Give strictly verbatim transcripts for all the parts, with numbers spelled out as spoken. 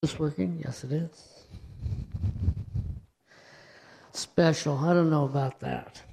Is this working? Yes, it is. Special. I don't know about that.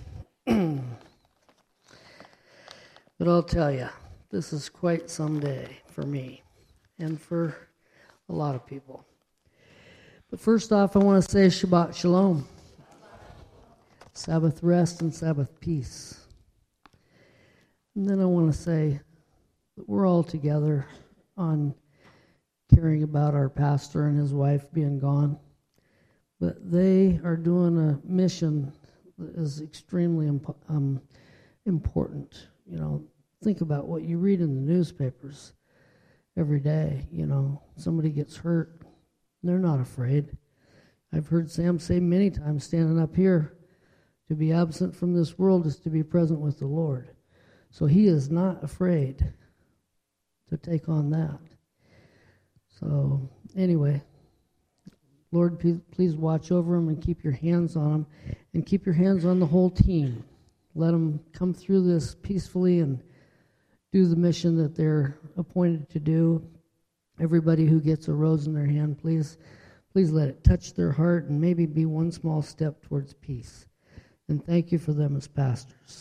But I'll tell you, this is quite some day for me and for a lot of people. But first off, I want to say Shabbat Shalom. Sabbath rest and Sabbath peace. And then I want to say that we're all together on caring about our pastor and his wife being gone. But they are doing a mission that is extremely imp- um, important. You know, think about what you read in the newspapers every day. You know, somebody gets hurt, they're not afraid. I've heard Sam say many times standing up here, to be absent from this world is to be present with the Lord. So he is not afraid to take on that. So anyway, Lord, please watch over them and keep your hands on them and keep your hands on the whole team. Let them come through this peacefully and do the mission that they're appointed to do. Everybody who gets a rose in their hand, please, please let it touch their heart and maybe be one small step towards peace. And thank you for them as pastors.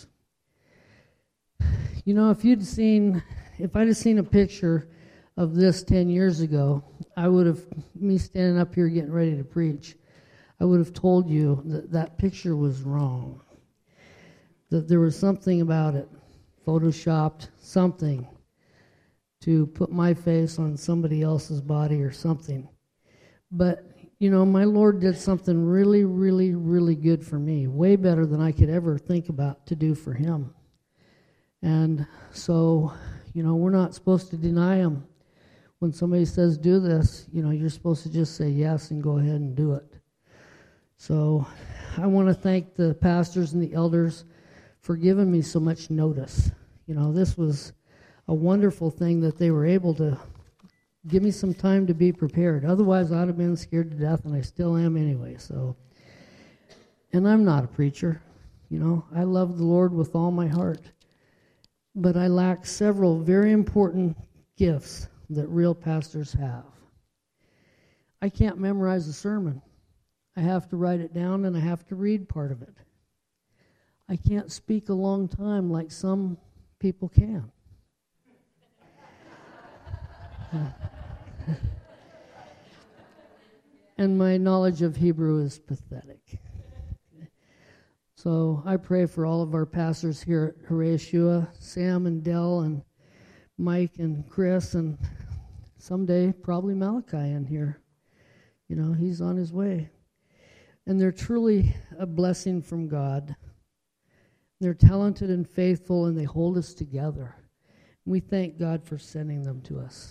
You know, if you'd seen, if I'd have seen a picture of this ten years ago, I would have, me standing up here getting ready to preach, I would have told you that that picture was wrong. That there was something about it, photoshopped, something, to put my face on somebody else's body or something. But, you know, my Lord did something really, really, really good for me, way better than I could ever think about to do for him. And so, you know, we're not supposed to deny him. When somebody says do this, you know, you're supposed to just say yes and go ahead and do it. So I want to thank the pastors and the elders for giving me so much notice. You know, this was a wonderful thing that they were able to give me some time to be prepared. Otherwise, I'd have been scared to death, and I still am anyway. So, and I'm not a preacher. You know, I love the Lord with all my heart. But I lack several very important gifts that real pastors have. I can't memorize a sermon. I have to write it down and I have to read part of it. I can't speak a long time like some people can. And my knowledge of Hebrew is pathetic. So I pray for all of our pastors here at Horatio, Sam and Dell and Mike and Chris, and someday probably Malachi in here. You know, he's on his way. And they're truly a blessing from God. They're talented and faithful, and they hold us together. We thank God for sending them to us.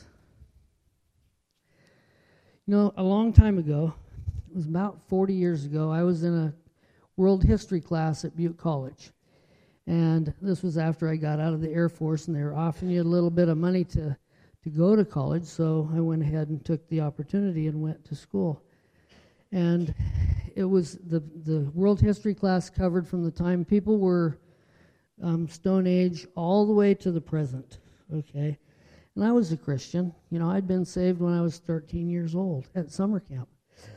You know, a long time ago, it was about forty years ago, I was in a world history class at Butte College. And this was after I got out of the Air Force, and they were offering you a little bit of money to, to go to college, so I went ahead and took the opportunity and went to school. And it was the, the world history class covered from the time people were um, Stone Age all the way to the present, okay? And I was a Christian. You know, I'd been saved when I was thirteen years old at summer camp.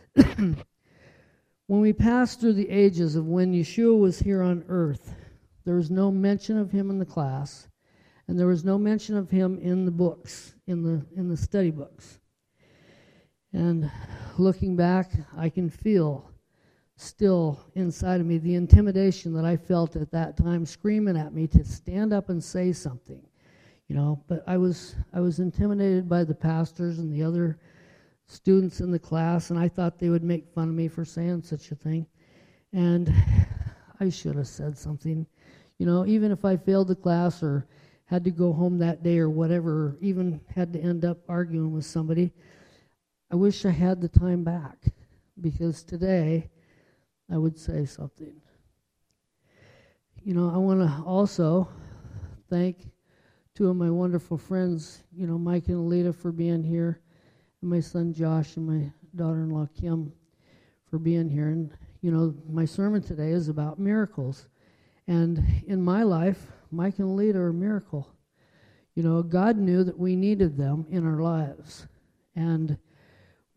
When we passed through the ages of when Yeshua was here on earth, there was no mention of him in the class, and there was no mention of him in the books, in the in the study books. And looking back, I can feel still inside of me the intimidation that I felt at that time screaming at me to stand up and say something. You know, but I was I was intimidated by the pastors and the other students in the class, and I thought they would make fun of me for saying such a thing. And I should have said something. You know, even if I failed the class or had to go home that day or whatever, or even had to end up arguing with somebody, I wish I had the time back, because today I would say something. You know, I want to also thank two of my wonderful friends, you know, Mike and Alita for being here, and my son Josh and my daughter-in-law Kim for being here. And, you know, my sermon today is about miracles. And in my life, Mike and Alita are a miracle. You know, God knew that we needed them in our lives. And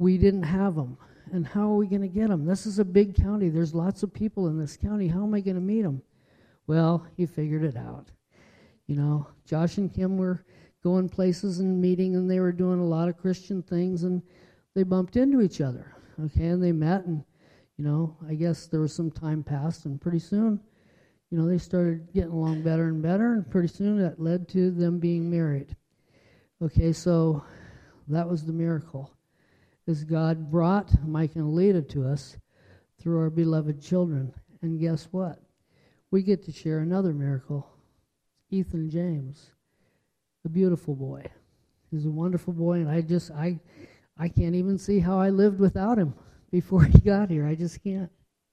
we didn't have them. And how are we going to get them? This is a big county. There's lots of people in this county. How am I going to meet them? Well, he figured it out. You know, Josh and Kim were going places and meeting, and they were doing a lot of Christian things, and they bumped into each other, okay, and they met, and, you know, I guess there was some time passed, and pretty soon, you know, they started getting along better and better, and pretty soon that led to them being married. Okay, so that was the miracle, is God brought Mike and Alita to us through our beloved children, and guess what? We get to share another miracle, Ethan James, a beautiful boy. He's a wonderful boy, and I just, I, I can't even see how I lived without him before he got here. I just can't.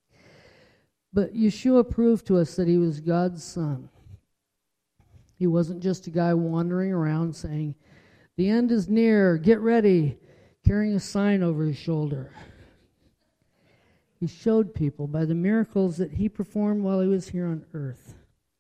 But Yeshua proved to us that he was God's son. He wasn't just a guy wandering around saying, the end is near, get ready, carrying a sign over his shoulder. He showed people by the miracles that he performed while he was here on earth.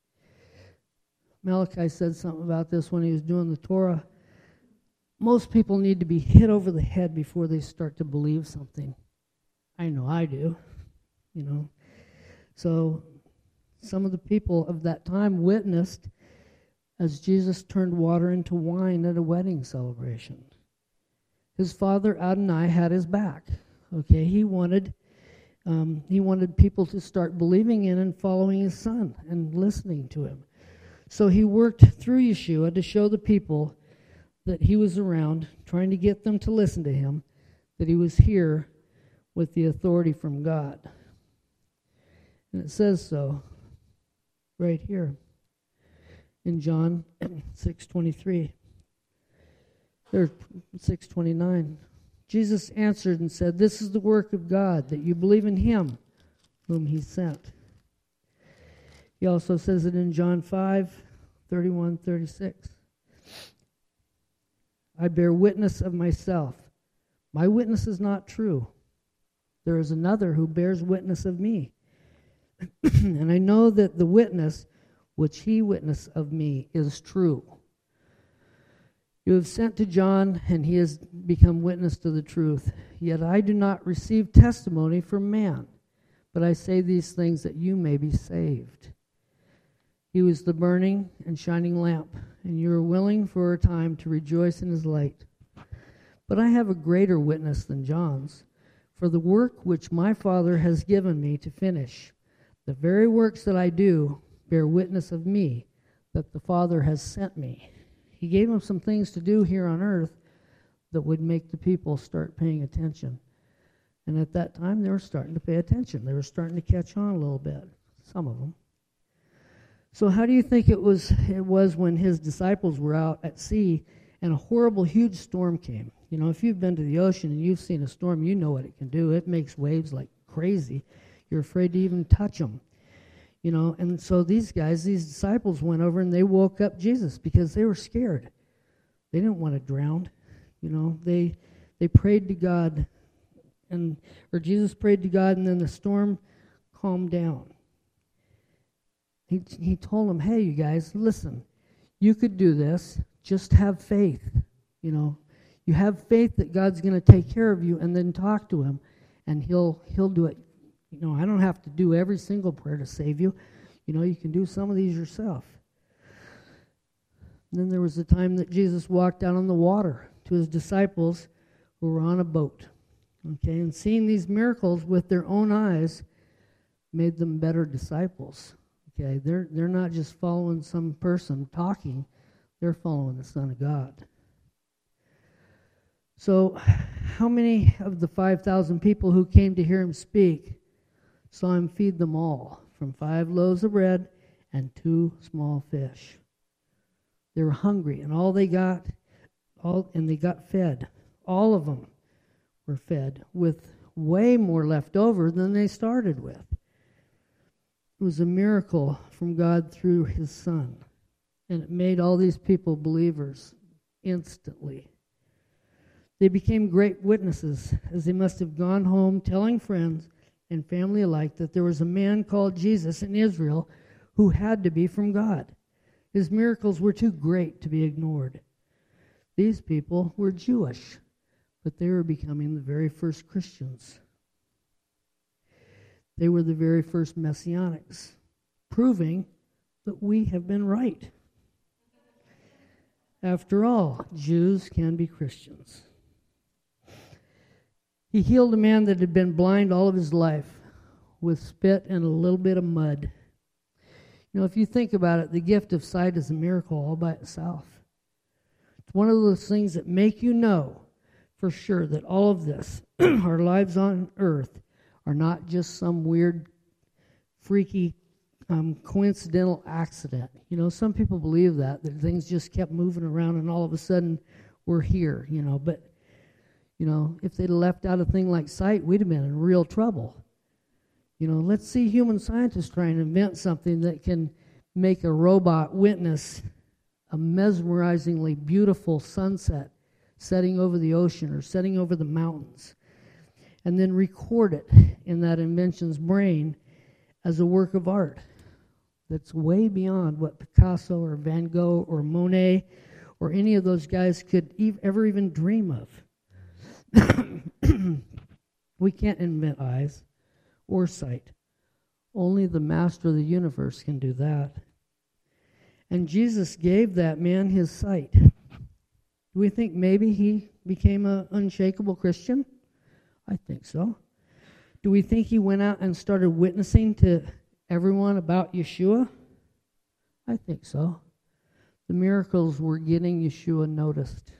Malachi said something about this when he was doing the Torah. Most people need to be hit over the head before they start to believe something. I know I do, you know. So some of the people of that time witnessed as Jesus turned water into wine at a wedding celebration. His father Adonai had his back. Okay, he wanted um, he wanted people to start believing in and following his son and listening to him. So he worked through Yeshua to show the people that he was around, trying to get them to listen to him, that he was here with the authority from God. And it says so right here in John six twenty-three. There's six twenty-nine. Jesus answered and said, this is the work of God, that you believe in him whom he sent. He also says it in John five, thirty-one, thirty-six. I bear witness of myself. My witness is not true. There is another who bears witness of me. And I know that the witness which he witnessed of me is true. You have sent to John, and he has become witness to the truth. Yet I do not receive testimony from man, but I say these things that you may be saved. He was the burning and shining lamp, and you are willing for a time to rejoice in his light. But I have a greater witness than John's, for the work which my Father has given me to finish. The very works that I do bear witness of me, that the Father has sent me. He gave him some things to do here on earth that would make the people start paying attention. And at that time, they were starting to pay attention. They were starting to catch on a little bit, some of them. So how do you think it was it was when his disciples were out at sea and a horrible, huge storm came? You know, if you've been to the ocean and you've seen a storm, you know what it can do. It makes waves like crazy. You're afraid to even touch them. You know, and so these guys, these disciples went over and they woke up Jesus because they were scared. They didn't want to drown. You know, they they prayed to God, and or Jesus prayed to God, and then the storm calmed down. He he told them, hey, you guys, listen, you could do this. Just have faith. You know, you have faith that God's going to take care of you, and then talk to him, and he'll he'll do it. You know, I don't have to do every single prayer to save you. You know, you can do some of these yourself. And then there was a time that Jesus walked out on the water to his disciples who were on a boat. Okay, and seeing these miracles with their own eyes made them better disciples. Okay, they're they're not just following some person talking, they're following the Son of God. So, how many of the five thousand people who came to hear him speak saw him feed them all from five loaves of bread and two small fish? They were hungry, and all they got, all and they got fed. All of them were fed with way more left over than they started with. It was a miracle from God through his Son, and it made all these people believers instantly. They became great witnesses, as they must have gone home telling friends and family alike that there was a man called Jesus in Israel who had to be from God. His miracles were too great to be ignored. These people were Jewish, but they were becoming the very first Christians. They were the very first Messianics, proving that we have been right. After all, Jews can be Christians. He healed a man that had been blind all of his life with spit and a little bit of mud. You know, if you think about it, the gift of sight is a miracle all by itself. It's one of those things that make you know for sure that all of this, our lives on earth, are not just some weird, freaky, um, coincidental accident. You know, some people believe that, that things just kept moving around and all of a sudden we're here, you know. But, you know, if they'd left out a thing like sight, we'd have been in real trouble. You know, let's see human scientists try and invent something that can make a robot witness a mesmerizingly beautiful sunset setting over the ocean or setting over the mountains, and then record it in that invention's brain as a work of art that's way beyond what Picasso or Van Gogh or Monet or any of those guys could ev- ever even dream of. We can't invent eyes or sight. Only the master of the universe can do that. And Jesus gave that man his sight. Do we think maybe he became an unshakable Christian? I think so. Do we think he went out and started witnessing to everyone about Yeshua? I think so. The miracles were getting Yeshua noticed.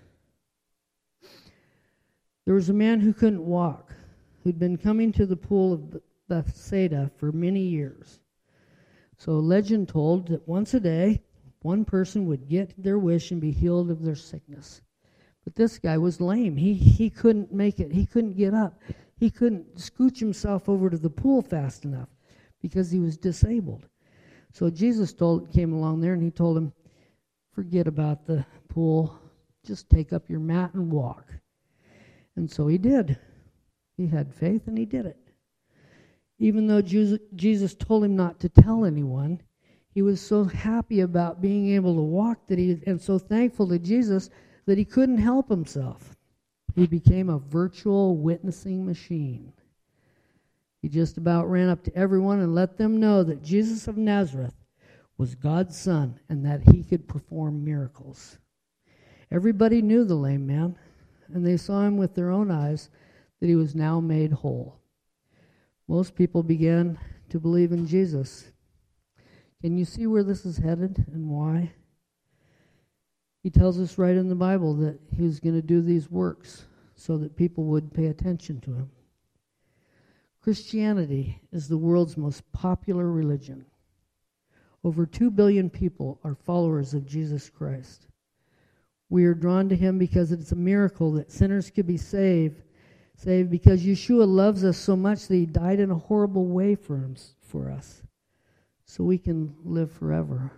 There was a man who couldn't walk, who'd been coming to the pool of Bethsaida for many years. So legend told that once a day, one person would get their wish and be healed of their sickness. But this guy was lame. He he couldn't make it. He couldn't get up. He couldn't scooch himself over to the pool fast enough because he was disabled. So Jesus told came along there and he told him, forget about the pool. Just take up your mat and walk. And so he did. He had faith and he did it. Even though Jesus told him not to tell anyone, he was so happy about being able to walk that he, and so thankful to Jesus that he couldn't help himself. He became a virtual witnessing machine. He just about ran up to everyone and let them know that Jesus of Nazareth was God's son and that he could perform miracles. Everybody knew the lame man, and they saw him with their own eyes that he was now made whole. Most people began to believe in Jesus. Can you see where this is headed and why? He tells us right in the Bible that he was going to do these works so that people would pay attention to him. Christianity is the world's most popular religion. Over two billion people are followers of Jesus Christ. We are drawn to him because it's a miracle that sinners could be saved, saved because Yeshua loves us so much that he died in a horrible way for him, for us, so we can live forever.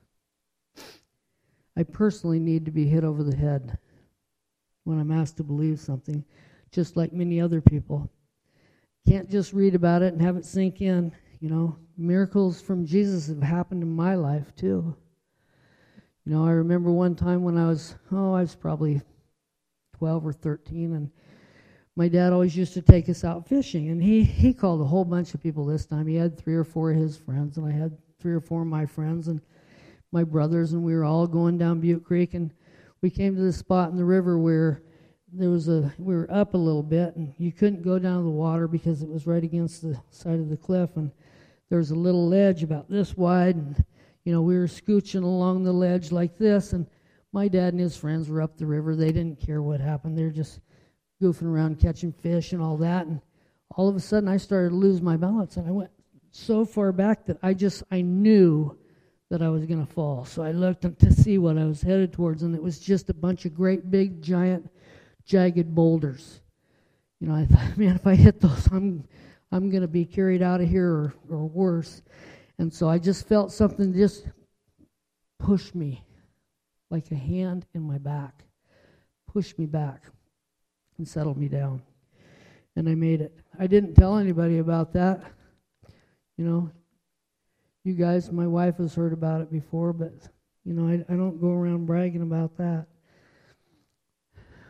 I personally need to be hit over the head when I'm asked to believe something, just like many other people. Can't just read about it and have it sink in. You know, miracles from Jesus have happened in my life too. You know, I remember one time when I was, oh, I was probably twelve or thirteen, and my dad always used to take us out fishing, and he, he called a whole bunch of people this time. He had three or four of his friends, and I had three or four of my friends, and my brothers, and we were all going down Butte Creek, and we came to this spot in the river where there was a, we were up a little bit, and you couldn't go down to the water because it was right against the side of the cliff, and there was a little ledge about this wide, and, you know, we were scooching along the ledge like this, and my dad and his friends were up the river. They didn't care what happened. They were just goofing around, catching fish and all that, and all of a sudden I started to lose my balance, and I went so far back that I just, I knew that I was going to fall. So I looked to see what I was headed towards, and it was just a bunch of great big, giant, jagged boulders. You know, I thought, man, if I hit those, I'm I'm going to be carried out of here or, or worse. And so I just felt something just push me, like a hand in my back, push me back and settle me down. And I made it. I didn't tell anybody about that. You know, you guys, my wife has heard about it before, but, you know, I, I don't go around bragging about that.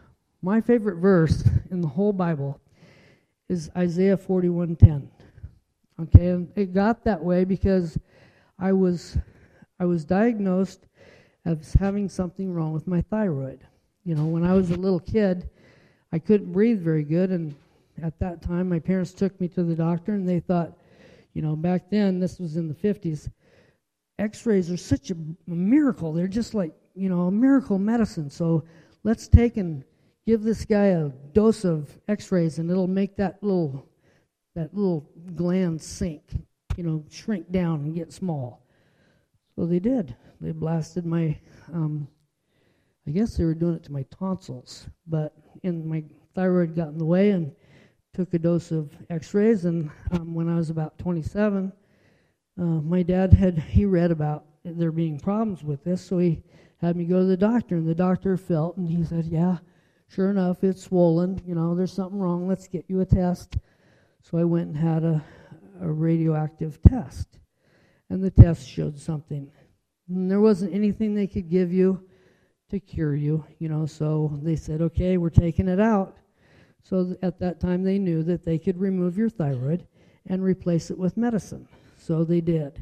my favorite verse in the whole Bible is Isaiah forty-one ten. Okay, and it got that way because I was I was diagnosed as having something wrong with my thyroid. You know, when I was a little kid, I couldn't breathe very good, and at that time, my parents took me to the doctor, and they thought, you know, back then, this was in the fifties, x-rays are such a miracle. They're just like, you know, a miracle medicine. So let's take and give this guy a dose of x-rays, and it'll make that little that little gland sink, you know, shrink down and get small. So they did. They blasted my, um, I guess they were doing it to my tonsils, but in my thyroid got in the way and took a dose of x-rays, and um, when I was about twenty-seven, uh, my dad had, he read about there being problems with this, so he had me go to the doctor, and the doctor felt, and he said, yeah, sure enough, it's swollen, you know, there's something wrong, let's get you a test. So I went and had a, a radioactive test, and the test showed something. And there wasn't anything they could give you to cure you, you know, so they said, okay, we're taking it out. So th- at that time they knew that they could remove your thyroid and replace it with medicine. So they did.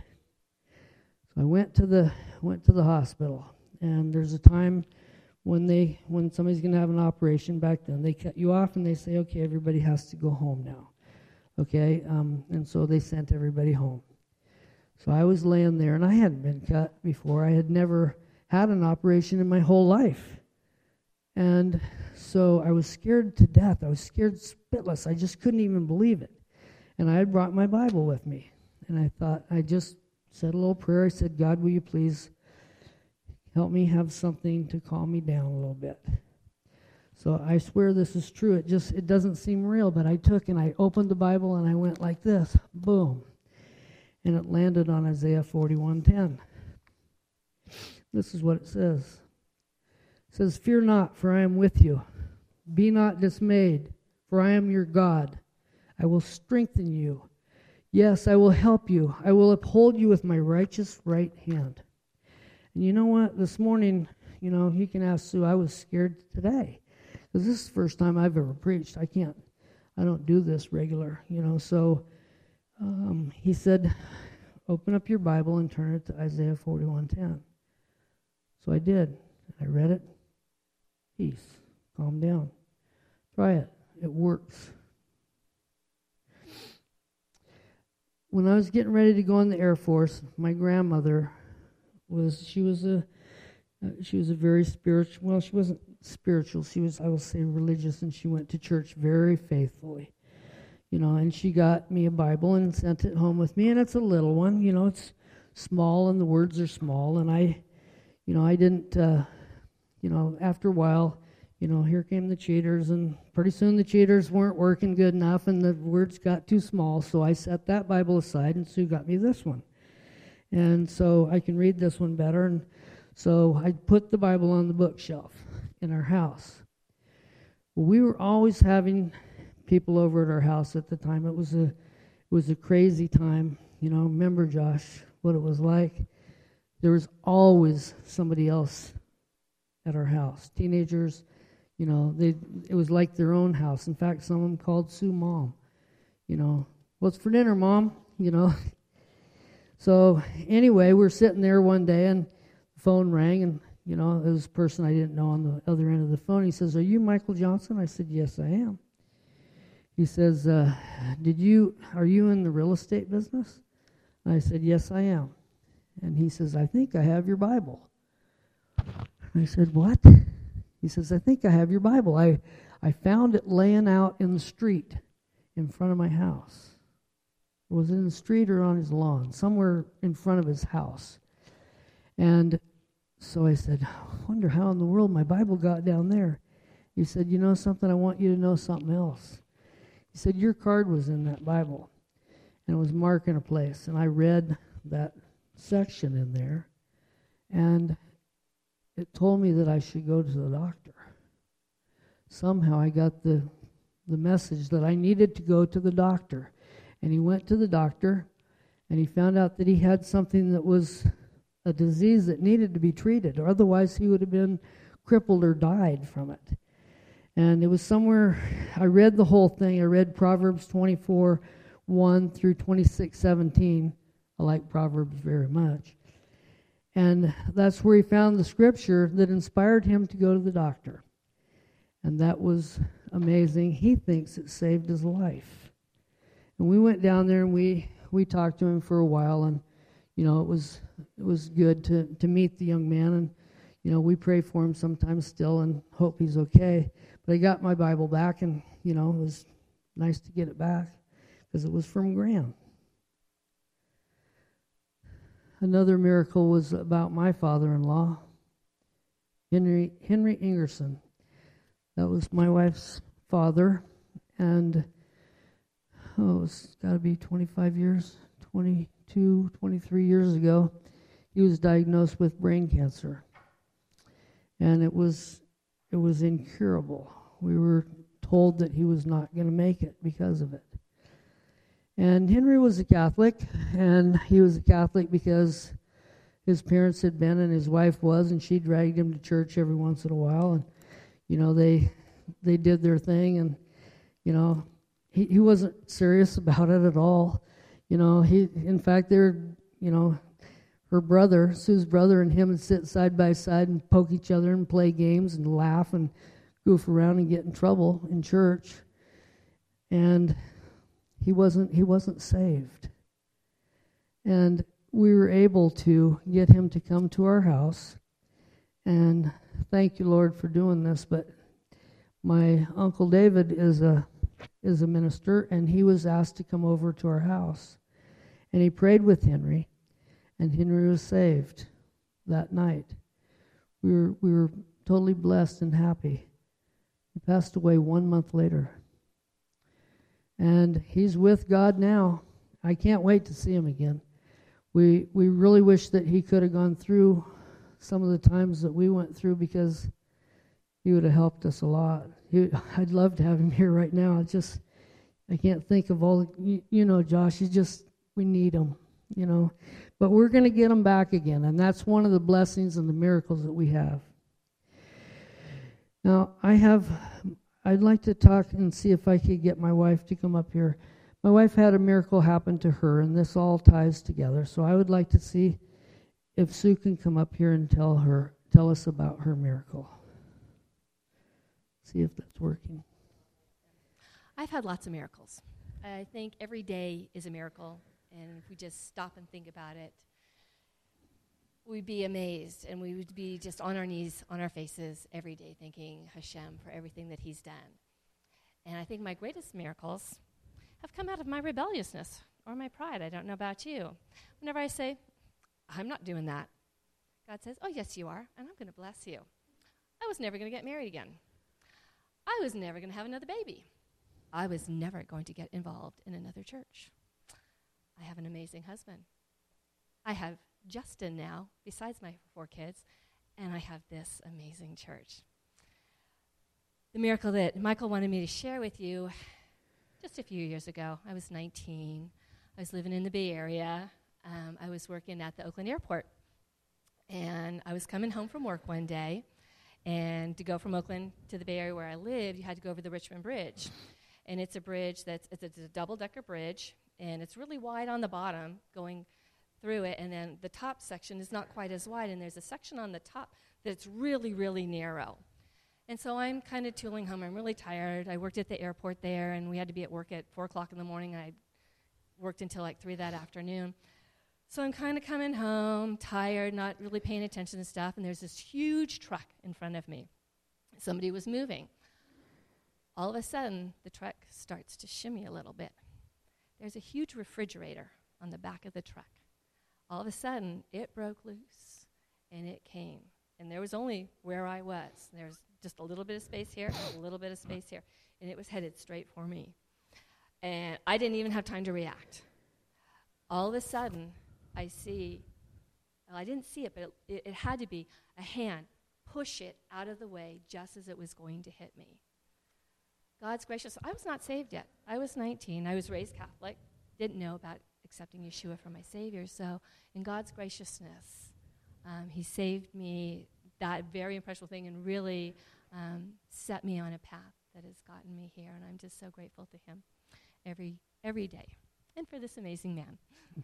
So I went to the went to the hospital, and there's a time when they when somebody's going to have an operation. Back then they cut you off and they say, okay, everybody has to go home now. Okay, um, and so they sent everybody home. So I was laying there, and I hadn't been cut before. I had never had an operation in my whole life. And so I was scared to death. I was scared spitless. I just couldn't even believe it. And I had brought my Bible with me. And I thought, I just said a little prayer. I said, God, will you please help me have something to calm me down a little bit? So I swear this is true. It just, it doesn't seem real, but I took and I opened the Bible and I went like this, boom. And it landed on Isaiah forty-one ten. This is what it says. It says, fear not, for I am with you. Be not dismayed, for I am your God. I will strengthen you. Yes, I will help you. I will uphold you with my righteous right hand. And you know what? This morning, you know, you can ask Sue, I was scared today. Because this is the first time I've ever preached. I can't, I don't do this regular, you know. So um, he said, open up your Bible and turn it to Isaiah forty-one ten. So I did. I read it. Peace. Calm down. Try it. It works. When I was getting ready to go in the Air Force, my grandmother was, she was a, uh, she was a very spiritual, well, she wasn't spiritual, she was, I will say, religious, and she went to church very faithfully. You know, and she got me a Bible and sent it home with me, and it's a little one, you know, it's small and the words are small, and I, you know, I didn't, uh, you know, after a while, you know, here came the cheaters, and pretty soon the cheaters weren't working good enough, and the words got too small, so I set that Bible aside, and Sue got me this one. And so I can read this one better, and so I put the Bible on the bookshelf in our house. Well, we were always having people over at our house at the time. It was a, it was a crazy time. You know, remember, Josh, what it was like? There was always somebody else at our house. Teenagers, you know, they it was like their own house. In fact, some of them called Sue Mom. You know, what's for dinner, Mom? You know. So anyway, we're sitting there one day, and the phone rang, and, you know, there was a person I didn't know on the other end of the phone. He says, are you Michael Johnson? I said, yes, I am. He says, uh, did you, are you in the real estate business? I said, yes, I am. And he says, I think I have your Bible. I said, what? He says, I think I have your Bible. I, I found it laying out in the street in front of my house. Was it in the street or on his lawn? Somewhere in front of his house. And so I said, I wonder how in the world my Bible got down there. He said, you know something? I want you to know something else. He said, your card was in that Bible, and it was marking a place. And I read that section in there, and it told me that I should go to the doctor. Somehow I got the the message that I needed to go to the doctor. And he went to the doctor, and he found out that he had something that was a disease that needed to be treated, or otherwise he would have been crippled or died from it. And it was somewhere, I read the whole thing. I read Proverbs twenty-four, one through twenty-six, seventeen. I like Proverbs very much. And that's where he found the scripture that inspired him to go to the doctor. And that was amazing. He thinks it saved his life. And we went down there and we, we talked to him for a while, and you know, it was it was good to, to meet the young man, and you know, we pray for him sometimes still and hope he's okay. But I got my Bible back, and you know, it was nice to get it back because it was from Graham. Another miracle was about my father-in-law, Henry Henry Ingerson. That was my wife's father, and oh, it's got to be twenty-five years, twenty-two, twenty-three years ago, he was diagnosed with brain cancer, and it was it was incurable. We were told that he was not going to make it because of it. And Henry was a Catholic, and he was a Catholic because his parents had been, and his wife was, and she dragged him to church every once in a while, and you know, they they did their thing, and you know, he, he wasn't serious about it at all. You know, he in fact they're you know, her brother, Sue's brother, and him would sit side by side and poke each other and play games and laugh and goof around and get in trouble in church. And he wasn't he wasn't saved. And we were able to get him to come to our house. And thank you, Lord, for doing this. But my Uncle David is a is a minister, and he was asked to come over to our house. And he prayed with Henry, and Henry was saved that night. We were we were totally blessed and happy. He passed away one month later. And he's with God now. I can't wait to see him again. We we really wish that he could have gone through some of the times that we went through, because he would have helped us a lot. He, I'd love to have him here right now. I just, I can't think of all, you, you know, Josh, he's just, we need him, you know. But we're going to get him back again, and that's one of the blessings and the miracles that we have. Now, I have, I'd like to talk and see if I could get my wife to come up here. My wife had a miracle happen to her, and this all ties together. So I would like to see if Sue can come up here and tell her, tell us about her miracle. See if that's working. I've had lots of miracles. I think every day is a miracle, and if we just stop and think about it, we'd be amazed, and we would be just on our knees, on our faces every day, thanking Hashem for everything that He's done. And I think my greatest miracles have come out of my rebelliousness or my pride. I don't know about you. Whenever I say, I'm not doing that, God says, oh, yes, you are, and I'm going to bless you. I was never going to get married again. I was never going to have another baby. I was never going to get involved in another church. I have an amazing husband. I have Justin now, besides my four kids, and I have this amazing church. The miracle that Michael wanted me to share with you, just a few years ago, I was nineteen. I was living in the Bay Area. Um, I was working at the Oakland Airport. And I was coming home from work one day, and to go from Oakland to the Bay Area where I lived, you had to go over the Richmond Bridge. And it's a bridge that's it's a, it's a double-decker bridge, and it's really wide on the bottom going through it, and then the top section is not quite as wide, and there's a section on the top that's really, really narrow. And so I'm kind of tooling home. I'm really tired. I worked at the airport there, and we had to be at work at four o'clock in the morning. I worked until like three that afternoon. So I'm kind of coming home, tired, not really paying attention to stuff, and there's this huge truck in front of me. Somebody was moving. All of a sudden, the truck starts to shimmy a little bit. There's a huge refrigerator on the back of the truck. All of a sudden, it broke loose, and it came. And there was only where I was. There was just a little bit of space here, a little bit of space here, and it was headed straight for me. And I didn't even have time to react. All of a sudden, I see, well, I didn't see it, but it, it, it had to be a hand push it out of the way just as it was going to hit me. God's gracious. I was not saved yet. I was nineteen. I was raised Catholic, didn't know about accepting Yeshua for my Savior. So in God's graciousness, um, He saved me, that very impressionable thing, and really um, set me on a path that has gotten me here, and I'm just so grateful to him every every day, and for this amazing man.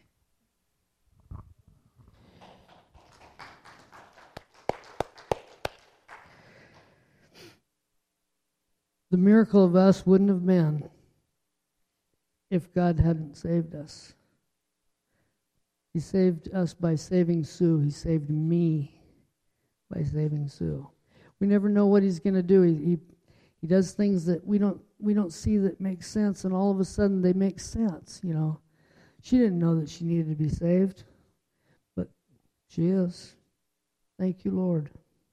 The miracle of us wouldn't have been if God hadn't saved us. He saved us by saving Sue. He saved me by saving Sue. We never know what he's going to do. He, he he does things that we don't we don't see that make sense, and all of a sudden they make sense. You know, she didn't know that she needed to be saved, but she is. Thank you, Lord.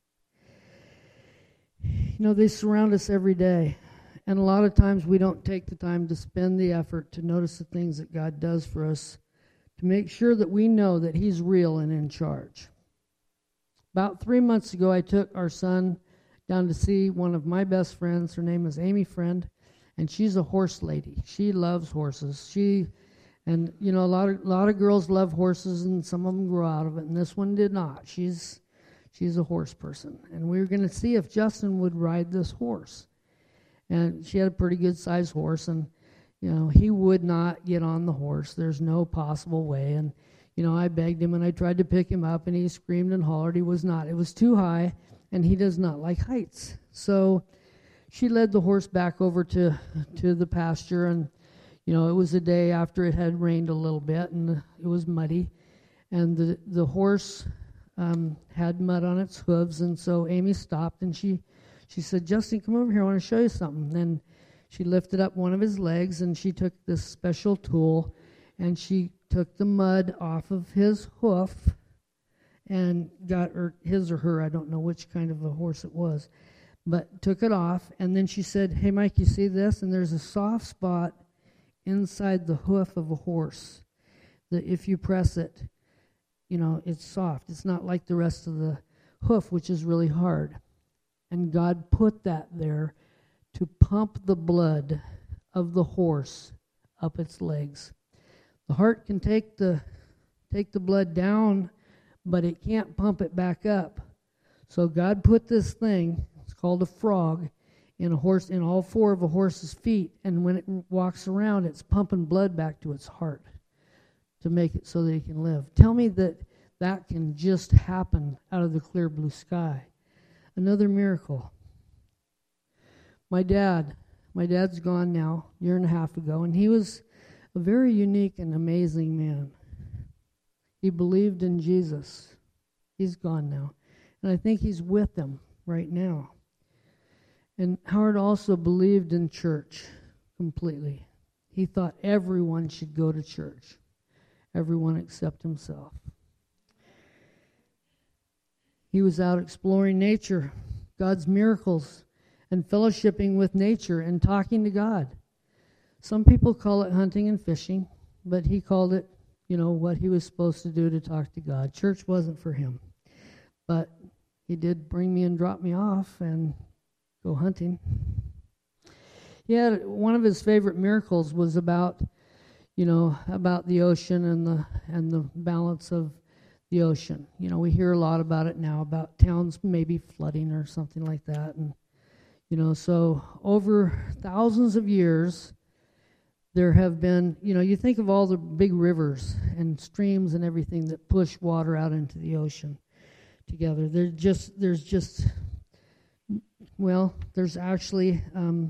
You know, they surround us every day, and a lot of times we don't take the time to spend the effort to notice the things that God does for us, to make sure that we know that he's real and in charge. About three months ago, I took our son down to see one of my best friends. Her name is Amy Friend, and she's a horse lady. She loves horses. She, and you know, a lot of a lot of girls love horses, and some of them grow out of it, and this one did not. She's she's a horse person, and we were going to see if Justin would ride this horse. And she had a pretty good sized horse, and you know, he would not get on the horse. There's no possible way. And you know, I begged him, and I tried to pick him up, and he screamed and hollered. He was not. It was too high, and he does not like heights. So she led the horse back over to, to the pasture, and, you know, it was a day after it had rained a little bit, and it was muddy. And the, the horse um, had mud on its hooves, and so Amy stopped, and she, she said, "Justin, come over here. I want to show you something." And she lifted up one of his legs, and she took this special tool, and she took the mud off of his hoof and got, or his or her, I don't know which kind of a horse it was, but took it off. And then she said, "Hey, Mike, you see this?" And there's a soft spot inside the hoof of a horse that if you press it, you know, it's soft. It's not like the rest of the hoof, which is really hard. And God put that there to pump the blood of the horse up its legs. The heart can take the take the blood down, but it can't pump it back up. So God put this thing, it's called a frog, in a horse, in all four of a horse's feet, and when it walks around, it's pumping blood back to its heart to make it so that it can live. Tell me that that can just happen out of the clear blue sky. Another miracle. My dad, my dad's gone now, a year and a half ago, and he was a very unique and amazing man. He believed in Jesus. He's gone now. And I think he's with them right now. And Howard also believed in church completely. He thought everyone should go to church. Everyone except himself. He was out exploring nature, God's miracles, and fellowshipping with nature and talking to God. Some people call it hunting and fishing, but he called it, you know, what he was supposed to do to talk to God. Church wasn't for him. But he did bring me and drop me off and go hunting. He had one of his favorite miracles was about, you know, about the ocean and the and the balance of the ocean. You know, we hear a lot about it now, about towns maybe flooding or something like that. And, you know, so over thousands of years, there have been, you know, you think of all the big rivers and streams and everything that push water out into the ocean together. There's just, there's just, well, there's actually, um,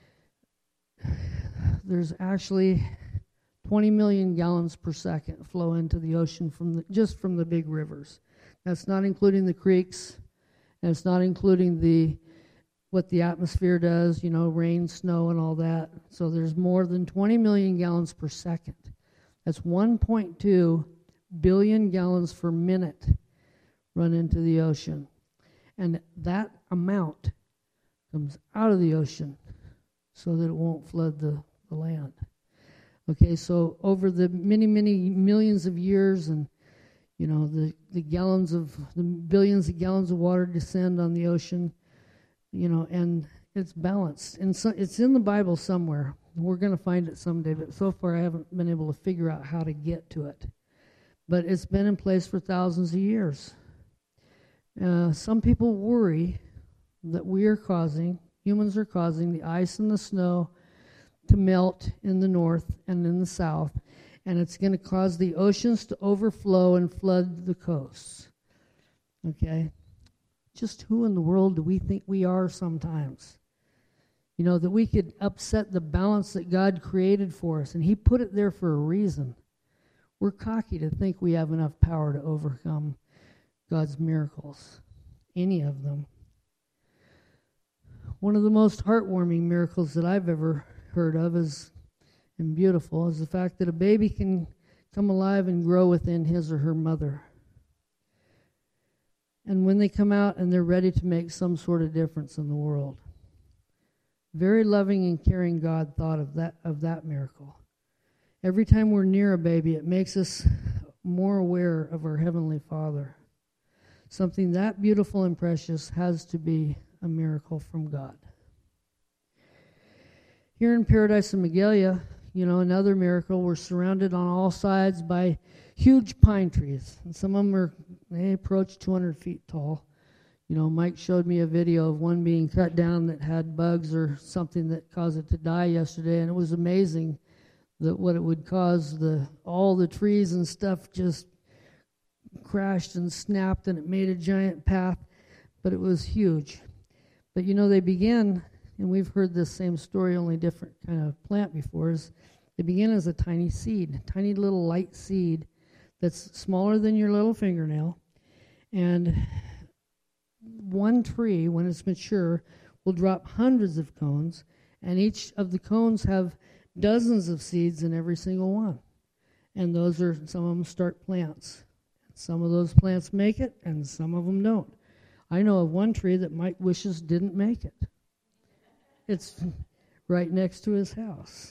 there's actually twenty million gallons per second flow into the ocean from the, just from the big rivers. That's not including the creeks, and it's not including the what the atmosphere does, you know, rain, snow, and all that. So there's more than twenty million gallons per second. That's one point two billion gallons per minute run into the ocean. And that amount comes out of the ocean so that it won't flood the, the land. Okay, so over the many, many millions of years, and, you know, the, the gallons of, the billions of gallons of water descend on the ocean, you know, and it's balanced. And so it's in the Bible somewhere. We're going to find it someday, but so far I haven't been able to figure out how to get to it. But it's been in place for thousands of years. Uh, some people worry that we are causing, humans are causing the ice and the snow to melt in the north and in the south, and it's going to cause the oceans to overflow and flood the coasts. Okay? Just who in the world do we think we are sometimes? You know, that we could upset the balance that God created for us, and He put it there for a reason. We're cocky to think we have enough power to overcome God's miracles, any of them. One of the most heartwarming miracles that I've ever heard of is, and beautiful, is the fact that a baby can come alive and grow within his or her mother. And when they come out and they're ready to make some sort of difference in the world. Very loving and caring God thought of that of that miracle. Every time we're near a baby, it makes us more aware of our Heavenly Father. Something that beautiful and precious has to be a miracle from God. Here in Paradise and Magalia, you know, another miracle, we're surrounded on all sides by huge pine trees. And some of them are, they approach two hundred feet tall. You know, Mike showed me a video of one being cut down that had bugs or something that caused it to die yesterday, and it was amazing that what it would cause. The all the trees and stuff just crashed and snapped, and it made a giant path, but it was huge. But you know, they begin, and we've heard this same story, only different kind of plant before, is they begin as a tiny seed, tiny little light seed that's smaller than your little fingernail. And one tree, when it's mature, will drop hundreds of cones, and each of the cones have dozens of seeds in every single one. And those are, some of them start plants. Some of those plants make it, and some of them don't. I know of one tree that Mike wishes didn't make it. It's right next to his house.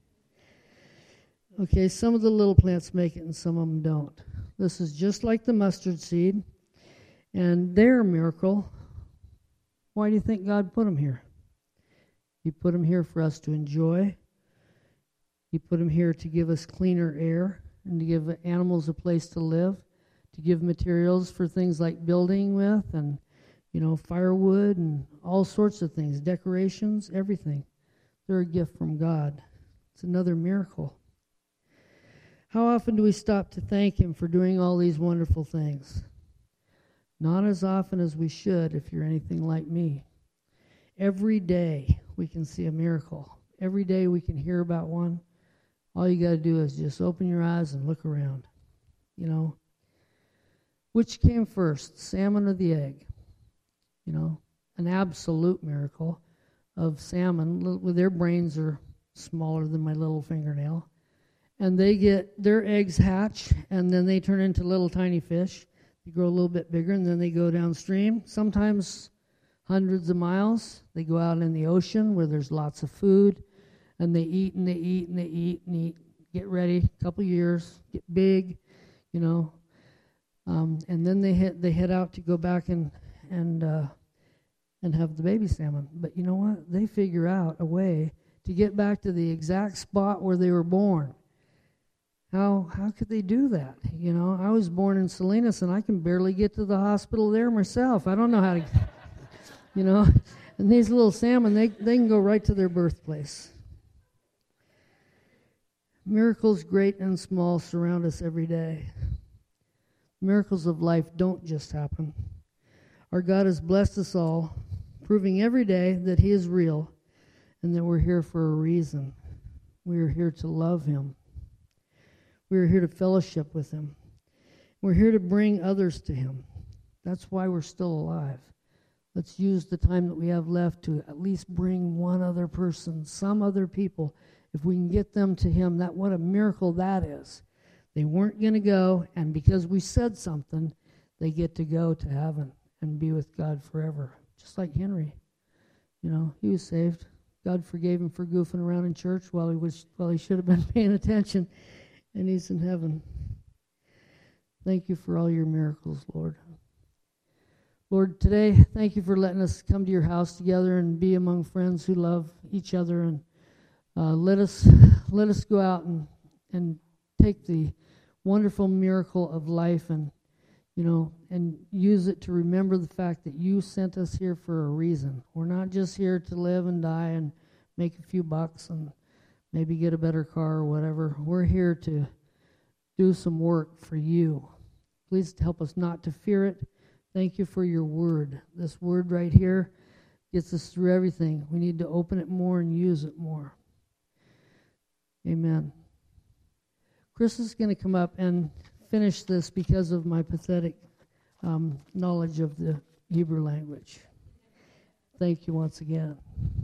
Okay, some of the little plants make it and some of them don't. This is just like the mustard seed, and they're a miracle. Why do you think God put them here? He put them here for us to enjoy. He put them here to give us cleaner air and to give animals a place to live, to give materials for things like building with and, you know, firewood and all sorts of things, decorations, everything. They're a gift from God. It's another miracle. How often do we stop to thank Him for doing all these wonderful things? Not as often as we should, if you're anything like me. Every day we can see a miracle. Every day we can hear about one. All you got to do is just open your eyes and look around. You know, which came first, salmon or the egg? You know, an absolute miracle of salmon. Their brains are smaller than my little fingernail. And they get, their eggs hatch, and then they turn into little tiny fish. They grow a little bit bigger, and then they go downstream, sometimes hundreds of miles. They go out in the ocean where there's lots of food, and they eat and they eat and they eat and eat, get ready, a couple years, get big, you know. Um, and then they hit, they head out to go back and and uh, and have the baby salmon. But you know what? They figure out a way to get back to the exact spot where they were born. How how could they do that? You know, I was born in Salinas, and I can barely get to the hospital there myself. I don't know how to, you know. And these little salmon, they, they can go right to their birthplace. Miracles, great and small, surround us every day. Miracles of life don't just happen. Our God has blessed us all, proving every day that He is real and that we're here for a reason. We are here to love Him. We are here to fellowship with Him. We're here to bring others to Him. That's why we're still alive. Let's use the time that we have left to at least bring one other person, some other people. If we can get them to Him, that what a miracle that is. They weren't going to go, and because we said something, they get to go to heaven and be with God forever. Just like Henry. You know, he was saved. God forgave him for goofing around in church while he was while he should have been paying attention, and he's in heaven. Thank you for all your miracles, Lord. Lord, today, thank you for letting us come to your house together and be among friends who love each other, and uh, let us let us go out and and take the wonderful miracle of life and you know, and use it to remember the fact that you sent us here for a reason. We're not just here to live and die and make a few bucks and maybe get a better car or whatever. We're here to do some work for you. Please help us not to fear it. Thank you for your word. This word right here gets us through everything. We need to open it more and use it more. Amen. Chris is going to come up and finish this because of my pathetic um, knowledge of the Hebrew language. Thank you once again.